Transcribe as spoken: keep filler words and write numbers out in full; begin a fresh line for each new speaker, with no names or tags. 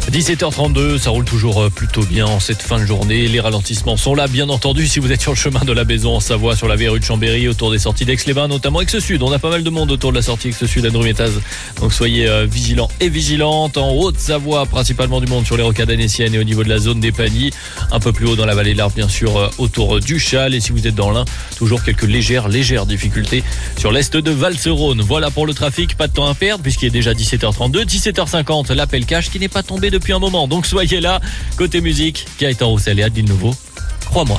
dix-sept heures trente-deux, ça roule toujours plutôt bien en cette fin de journée. Les ralentissements sont là, bien entendu, si vous êtes sur le chemin de la Maison en Savoie, sur la vieille rue de Chambéry, autour des sorties d'Aix-les-Bains, notamment Aix-Sud. On a pas mal de monde autour de la sortie Aix-Sud à Drumettaz. Donc soyez euh, vigilants et vigilantes. En Haute-Savoie, principalement du monde sur les rocades annéciennes et au niveau de la zone des Pagnies. Un peu plus haut dans la vallée de l'Arve, bien sûr, euh, autour du Châle. Et si vous êtes dans l'Ain, toujours quelques légères, légères difficultés sur l'est de Val-Rhône. Voilà pour le trafic, pas de temps à perdre puisqu'il est déjà dix-sept heures trente-deux. dix-sept heures cinquante, l'appel cash qui n'est pas tombé depuis un moment. Donc soyez là. Côté musique, Gaëtan Roussel et Adil Nouveau, crois-moi.